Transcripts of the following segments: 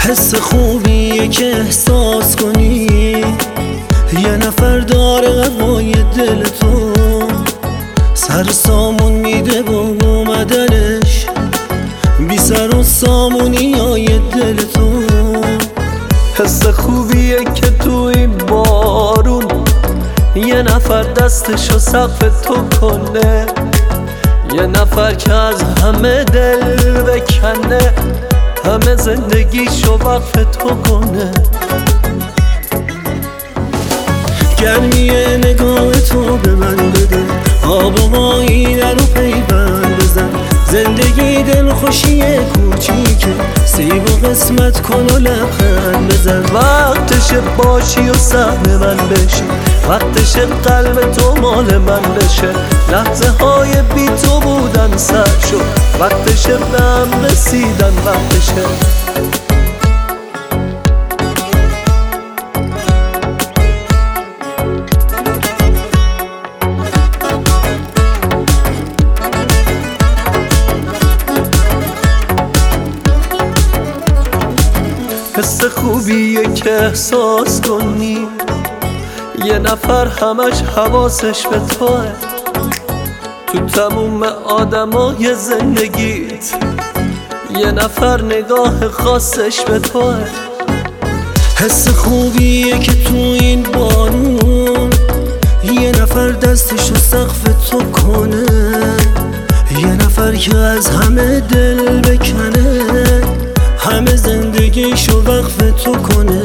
حس خوبیه که احساس کنی یه نفر داره هوای دل تو، سر سامون میده با اومدنش، بی سر و سامونی های دل تو. حس خوبیه که تو این بارون یه نفر دستشو سقف تو کنه، یه نفر که از همه دل بکنه، همه زندگیشو وقف تو کنه. گرمی نگاه تو به من بده، آب و آینه رو پیوند بزن، زندگی دل خوشی کوچیکه، سیب و قسمت کن و لبخند بزن. وقتشه باشی و سهم من بشی، وقتشه قلب تو مال من بشه، لحظه های بی تو بودن سر شد، وقتشه به هم رسیدن وقتشه. حس خوبیه که احساس کنی یه نفر همش حواسش به توه، تو تموم آدمای زندگیت یه نفر نگاه خاصش به توه. حس خوبیه که تو این بارون یه نفر دستشو سقف تو کنه، یه نفر که از همه دل بکنه، همه زندگیشو وقف تو کنه.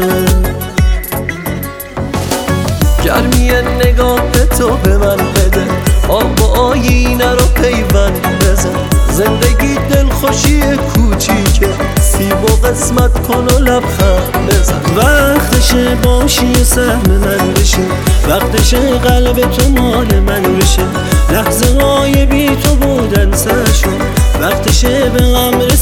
گرمی نگاه تو به من بده، آب و آینه رو پیوند بزن، زندگی دلخوشی کوچیکه، سیب و قسمت کن و لبخند بزن. وقتشه باشی و سهم من بشه، وقتشه قلب تو مال من بشه، لحظه های بی تو بودن سر شد، وقتشه به غم